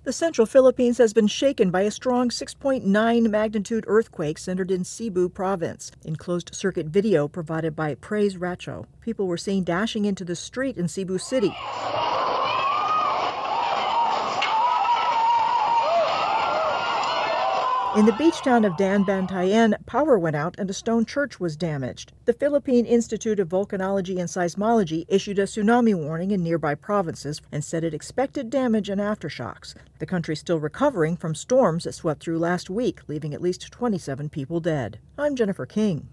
The central Philippines has been shaken by a strong 6.9 magnitude earthquake centered in Cebu province. In closed-circuit video provided by Praise Racho, people were seen dashing into the street in Cebu City. In the beach town of Danbantayan, power went out and a stone church was damaged. The Philippine Institute of Volcanology and Seismology issued a tsunami warning in nearby provinces and said it expected damage and aftershocks. The country is still recovering from storms that swept through last week, leaving at least 27 people dead. I'm Jennifer King.